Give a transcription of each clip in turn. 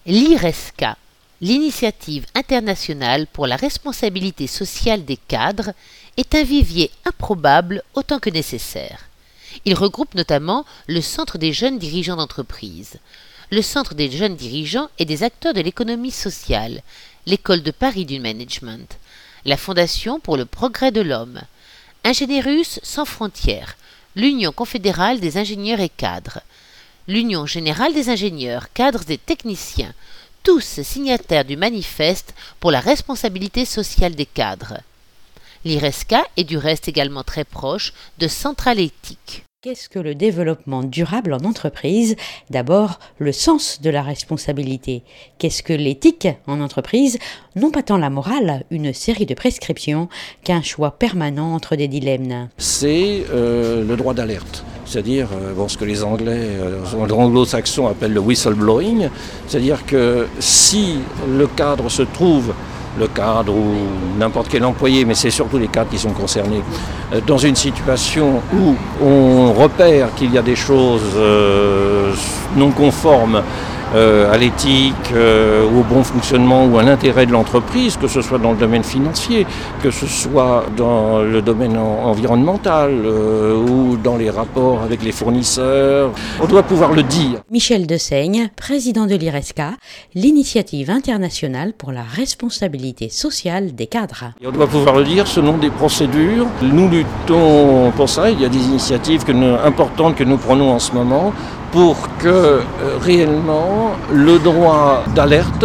L'IRESCA, l'Initiative internationale pour la responsabilité sociale des cadres, est un vivier improbable autant que nécessaire. Il regroupe notamment le Centre des jeunes dirigeants d'entreprise, le Centre des jeunes dirigeants et des acteurs de l'économie sociale, l'École de Paris du Management, la Fondation pour le progrès de l'homme, Ingénérus sans frontières, l'Union confédérale des ingénieurs et cadres, l'Union générale des ingénieurs, cadres et techniciens, tous signataires du manifeste pour la responsabilité sociale des cadres. L'IRESCA est du reste également très proche de Centrale Éthique. Qu'est-ce que le développement durable en entreprise ? D'abord, le sens de la responsabilité. Qu'est-ce que l'éthique en entreprise ? Non pas tant la morale, une série de prescriptions, qu'un choix permanent entre des dilemmes. C'est le droit d'alerte. C'est-à-dire ce que les anglo-saxons appellent le whistleblowing, c'est-à-dire que si le cadre se trouve, le cadre ou n'importe quel employé, mais c'est surtout les cadres qui sont concernés, dans une situation où on repère qu'il y a des choses non conformes à l'éthique, au bon fonctionnement ou à l'intérêt de l'entreprise, que ce soit dans le domaine financier, que ce soit dans le domaine environnemental ou dans les rapports avec les fournisseurs. On doit pouvoir le dire. Michel Dessaigne, président de l'IRESCA, l'Initiative internationale pour la responsabilité sociale des cadres. Et on doit pouvoir le dire selon des procédures. Nous luttons pour ça. Il y a des initiatives importantes que nous prenons en ce moment pour que réellement le droit d'alerte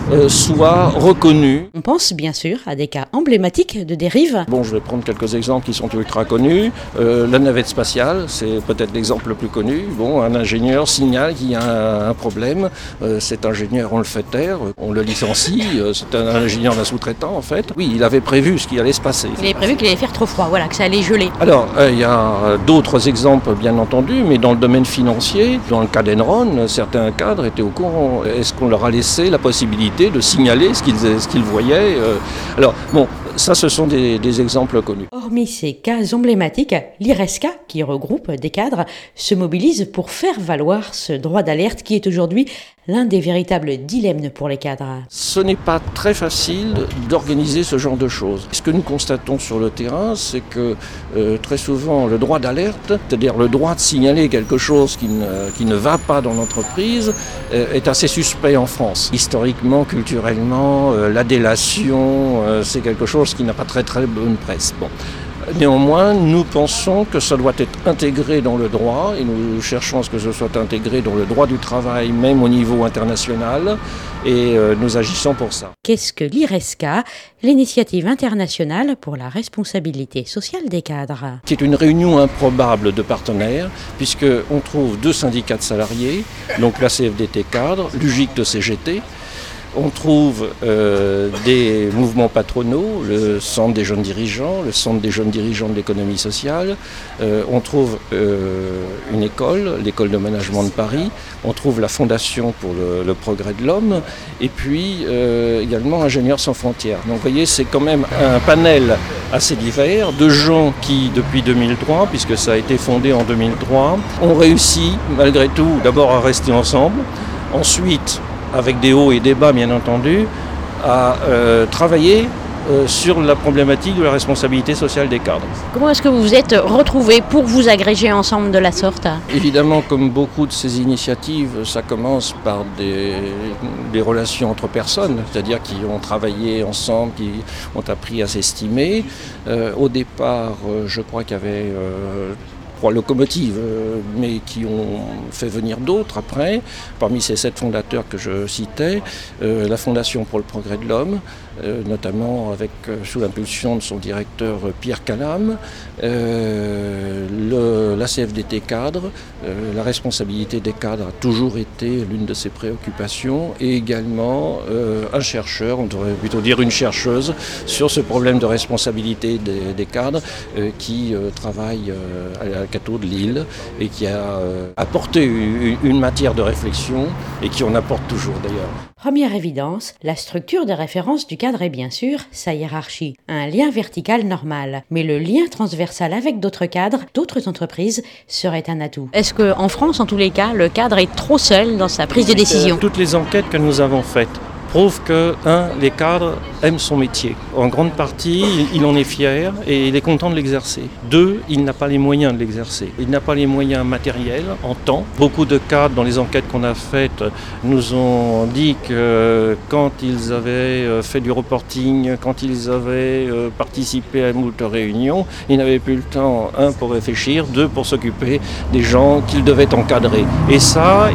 soit reconnu. On pense bien sûr à des cas emblématiques de dérive. Bon, je vais prendre quelques exemples qui sont ultra connus. La navette spatiale, c'est peut-être l'exemple le plus connu. Bon, un ingénieur signale qu'il y a un problème. Cet ingénieur, on le fait taire, on le licencie. C'est un ingénieur d'un sous-traitant en fait. Oui, il avait prévu ce qui allait se passer. Il avait prévu qu'il allait faire trop froid, voilà, que ça allait geler. Alors, il y a d'autres exemples bien entendu, mais dans le domaine financier, dans le cas d'Enron, certains cadres étaient au courant. Est-ce qu'on leur a laissé la possibilité de signaler ce qu'ils voyaient Alors, bon, ça, ce sont des exemples connus. Hormis ces cas emblématiques, l'IRESCA, qui regroupe des cadres, se mobilise pour faire valoir ce droit d'alerte qui est aujourd'hui l'un des véritables dilemmes pour les cadres. Ce n'est pas très facile d'organiser ce genre de choses. Ce que nous constatons sur le terrain, c'est que très souvent le droit d'alerte, c'est-à-dire le droit de signaler quelque chose qui ne va pas dans l'entreprise, est assez suspect en France. Historiquement, culturellement, la délation, c'est quelque chose qui n'a pas très très bonne presse. Bon. Néanmoins, nous pensons que ça doit être intégré dans le droit et nous cherchons à ce que ce soit intégré dans le droit du travail, même au niveau international, et nous agissons pour ça. Qu'est-ce que l'IRESCA, l'Initiative internationale pour la responsabilité sociale des cadres ? C'est une réunion improbable de partenaires, puisqu'on trouve 2 syndicats de salariés, donc la CFDT cadre, l'UGICT CGT. On trouve des mouvements patronaux, le Centre des jeunes dirigeants, le Centre des jeunes dirigeants de l'économie sociale. On trouve une école, l'école de management de Paris. On trouve la Fondation pour le progrès de l'homme. Et puis également Ingénieurs sans frontières. Donc vous voyez, c'est quand même un panel assez divers de gens qui, depuis 2003, puisque ça a été fondé en 2003, ont réussi malgré tout d'abord à rester ensemble. Ensuite, avec des hauts et des bas bien entendu, à travailler sur la problématique de la responsabilité sociale des cadres. Comment est-ce que vous vous êtes retrouvés pour vous agréger ensemble de la sorte ? Évidemment, comme beaucoup de ces initiatives, ça commence par des relations entre personnes, c'est-à-dire qui ont travaillé ensemble, qui ont appris à s'estimer. Au départ, je crois qu'il y avait 3 locomotives, mais qui ont fait venir d'autres après. Parmi ces 7 fondateurs que je citais, la Fondation pour le progrès de l'homme, notamment avec sous l'impulsion de son directeur Pierre Calam, la CFDT cadre, la responsabilité des cadres a toujours été l'une de ses préoccupations, et également un chercheur, on devrait plutôt dire une chercheuse, sur ce problème de responsabilité des cadres qui travaille à Mercato de Lille et qui a apporté une matière de réflexion et qui en apporte toujours d'ailleurs. Première évidence, la structure de référence du cadre est bien sûr sa hiérarchie, un lien vertical normal. Mais le lien transversal avec d'autres cadres, d'autres entreprises, serait un atout. Est-ce qu'en France, en tous les cas, le cadre est trop seul dans sa prise de décision ? Toutes les enquêtes que nous avons faites prouvent que, les cadres aiment son métier. En grande partie, il en est fier et il est content de l'exercer. 2, il n'a pas les moyens de l'exercer. Il n'a pas les moyens matériels, en temps. Beaucoup de cadres, dans les enquêtes qu'on a faites, nous ont dit que quand ils avaient fait du reporting, quand ils avaient participé à moult réunions, ils n'avaient plus le temps, 1, pour réfléchir, 2, pour s'occuper des gens qu'ils devaient encadrer. Et ça,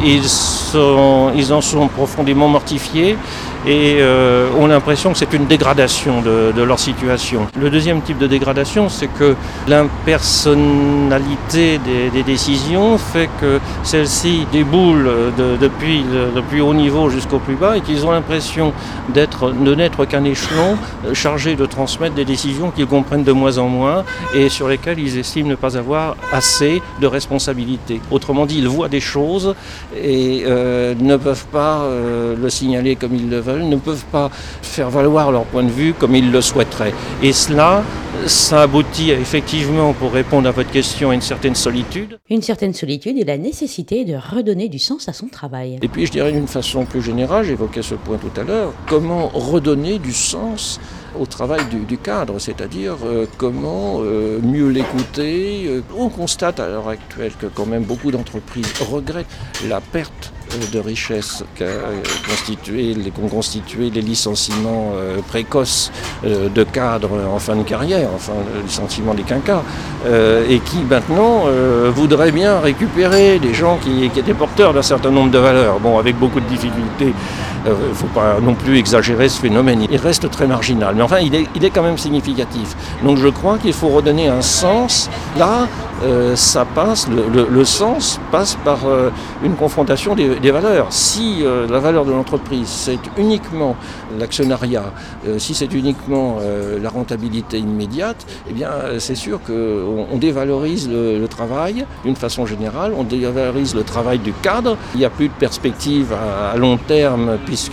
ils en sont profondément mortifiés et ont l'impression que c'est une dégradation de leur situation. Le deuxième type de dégradation, c'est que l'impersonnalité des décisions fait que celles-ci déboulent depuis le plus haut niveau jusqu'au plus bas et qu'ils ont l'impression de n'être qu'un échelon chargé de transmettre des décisions qu'ils comprennent de moins en moins et sur lesquelles ils estiment ne pas avoir assez de responsabilité. Autrement dit, ils voient des choses et ne peuvent pas le signaler comme ils le veulent, ne peuvent pas faire valoir leur point de vue comme ils le souhaiteraient. Et cela, ça aboutit effectivement, pour répondre à votre question, à une certaine solitude. Une certaine solitude et la nécessité de redonner du sens à son travail. Et puis je dirais d'une façon plus générale, j'évoquais ce point tout à l'heure, comment redonner du sens au travail du cadre, c'est-à-dire comment mieux l'écouter. On constate à l'heure actuelle que quand même beaucoup d'entreprises regrettent la perte de richesse qu'ont constitué les licenciements précoces de cadres en fin de carrière, enfin le licenciement des quinquas, et qui maintenant voudraient bien récupérer des gens qui étaient porteurs d'un certain nombre de valeurs. Bon, avec beaucoup de difficultés, il ne faut pas non plus exagérer ce phénomène, il reste très marginal, mais enfin il est quand même significatif. Donc je crois qu'il faut redonner un sens. Là, ça passe, le sens passe par une confrontation des valeurs. Si la valeur de l'entreprise, c'est uniquement l'actionnariat, si c'est uniquement la rentabilité immédiate, eh bien c'est sûr qu'on dévalorise le travail d'une façon générale, on dévalorise le travail du cadre. Il n'y a plus de perspective à long terme puisque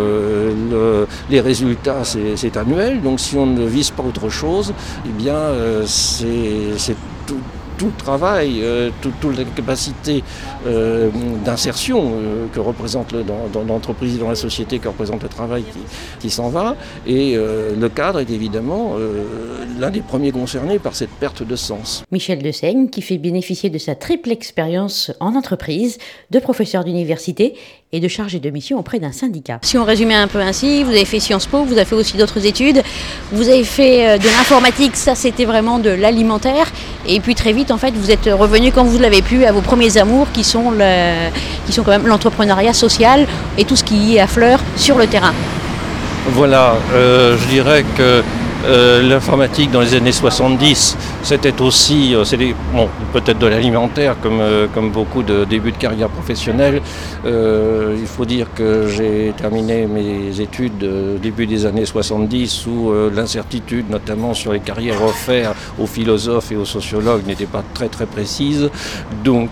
les résultats, c'est annuel. Donc si on ne vise pas autre chose, eh bien c'est tout le travail, toute la capacité d'insertion que représente dans l'entreprise, dans la société, que représente le travail qui s'en va. Et le cadre est évidemment l'un des premiers concernés par cette perte de sens. Michel Dessaigne, qui fait bénéficier de sa triple expérience en entreprise, de professeur d'université et de chargé de mission auprès d'un syndicat. Si on résumait un peu ainsi, vous avez fait Sciences Po, vous avez fait aussi d'autres études, vous avez fait de l'informatique, ça c'était vraiment de l'alimentaire, et puis très vite en fait vous êtes revenu quand vous l'avez pu à vos premiers amours qui sont quand même l'entrepreneuriat social et tout ce qui y est à fleur sur le terrain. Voilà, je dirais que l'informatique dans les années 70, c'était aussi, peut-être de l'alimentaire comme beaucoup de débuts de carrière professionnelle. Il faut dire que j'ai terminé mes études début des années 70 où l'incertitude, notamment sur les carrières offertes aux philosophes et aux sociologues, n'était pas très très précise. Donc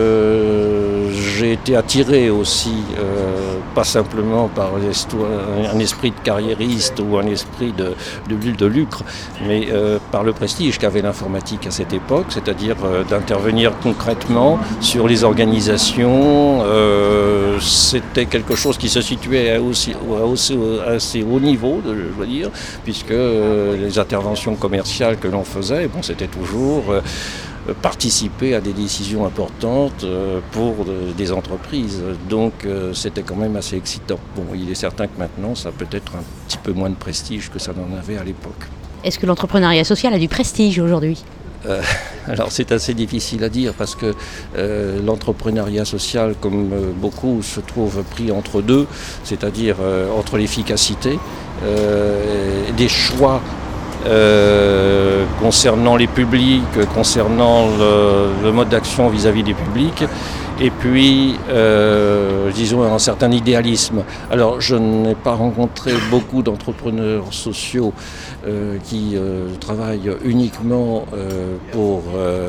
j'ai été attiré aussi, pas simplement par un esprit de carriériste ou un esprit de lucre, mais par le prestige qu'avait l'informatique à cette époque, c'est-à-dire d'intervenir concrètement sur les organisations. C'était quelque chose qui se situait à assez haut niveau, je dois dire, puisque les interventions commerciales que l'on faisait, c'était toujours participer à des décisions importantes pour des entreprises. Donc c'était quand même assez excitant. Bon, il est certain que maintenant, ça peut être un petit peu moins de prestige que ça n'en avait à l'époque. Est-ce que l'entrepreneuriat social a du prestige aujourd'hui ? Alors c'est assez difficile à dire parce que l'entrepreneuriat social, comme beaucoup, se trouve pris entre deux, c'est-à-dire entre l'efficacité, des choix concernant les publics, concernant le mode d'action vis-à-vis des publics, et puis, disons, un certain idéalisme. Alors, je n'ai pas rencontré beaucoup d'entrepreneurs sociaux qui travaillent uniquement pour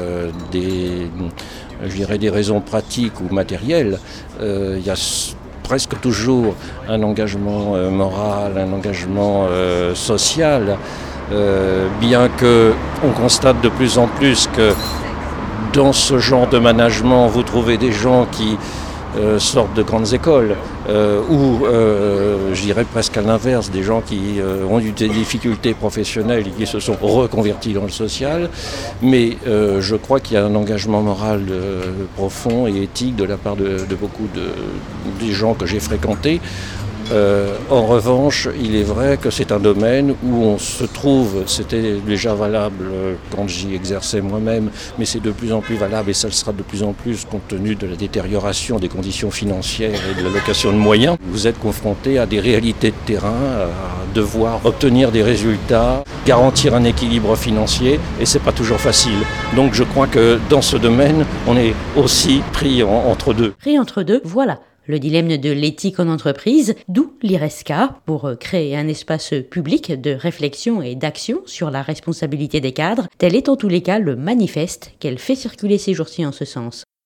des raisons pratiques ou matérielles. Il y a presque toujours un engagement moral, un engagement social, bien qu'on constate de plus en plus que dans ce genre de management, vous trouvez des gens qui sortent de grandes écoles, ou je dirais presque à l'inverse, des gens qui ont eu des difficultés professionnelles et qui se sont reconvertis dans le social. Mais je crois qu'il y a un engagement moral profond et éthique de la part de beaucoup des gens que j'ai fréquentés. En revanche, il est vrai que c'est un domaine où on se trouve, c'était déjà valable quand j'y exerçais moi-même, mais c'est de plus en plus valable et ça le sera de plus en plus compte tenu de la détérioration des conditions financières et de l'allocation de moyens. Vous êtes confronté à des réalités de terrain, à devoir obtenir des résultats, garantir un équilibre financier et c'est pas toujours facile. Donc je crois que dans ce domaine, on est aussi pris entre deux. Pris entre deux, voilà. Le dilemme de l'éthique en entreprise, d'où l'IRESCA, pour créer un espace public de réflexion et d'action sur la responsabilité des cadres. Tel est en tous les cas le manifeste qu'elle fait circuler ces jours-ci en ce sens.